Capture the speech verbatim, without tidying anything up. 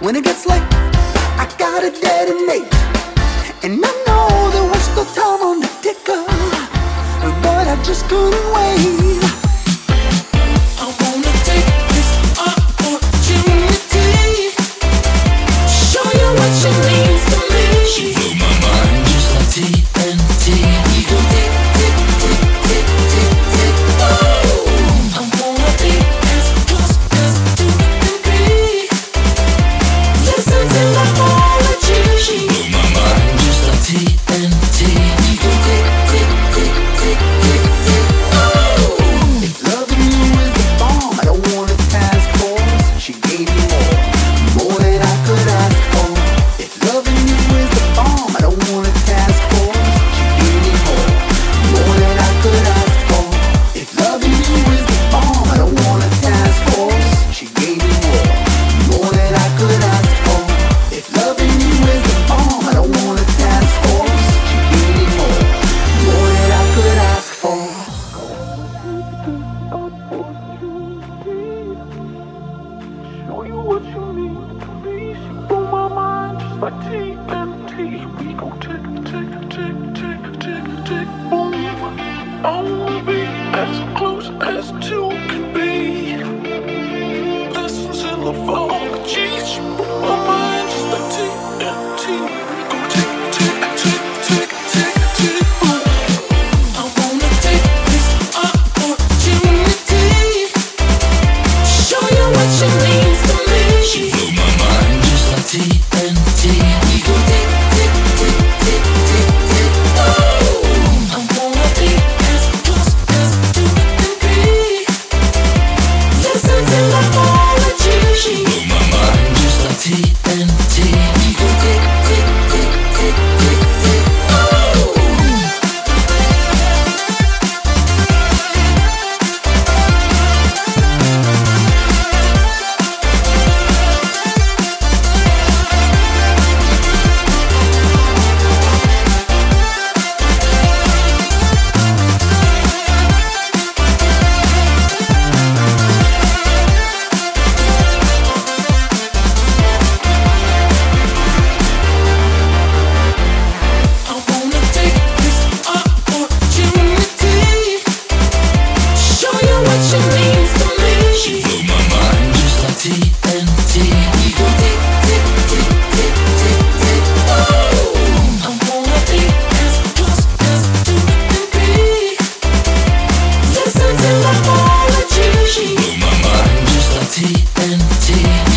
when it gets late, I gotta detonate. And I know there was no time on the ticker, but I just couldn't wait. I wanna take this opportunity, show you what she means to me. She blew my mind just like T N T. We go tick, tick, tick, tick, tick, tick, oh. I wanna be as close as you can be. Listen to the apology. She blew my mind just like T N T. We go tick, tick, tick, tick, tick, tick, oh. If loving you is the bomb, I don't want a task force. She gave me more, more than I could ask for. If loving you is the bomb, I don't want a task force. She gave me more, more than I could ask for. If loving you is the bomb, I don't want a task force. She gave me more, more than I could ask for. If loving you is the bomb, I don't want a task force. She gave me more, more than I could ask for. Show you what you need to be. She blew my mind just like T N T. We go tick, tick, tick, tick, tick, tick, boom. I wanna be as close as two can be. Listen to the funk, geez. She blew my mind just like T N T. We go tick, tick, tick, tick, tick, tick, boom. I wanna take this opportunity, show you what she means to me. She blew my mind just like T N T. We go tick, tick, tick, tick, tick, tick, oh. I wanna be as close as you can be. Listen to the apology. She blew my mind just like T N T. We go tick, tick, tick, tick, tick, tick, oh. I wanna take this opportunity, show you what she means to me. She blew my mind just like T N T. We go tick, tick, tick, tick, tick, tick, oh. I wanna be as close as you can be. Listen to the apology. She blew my mind just like T N T.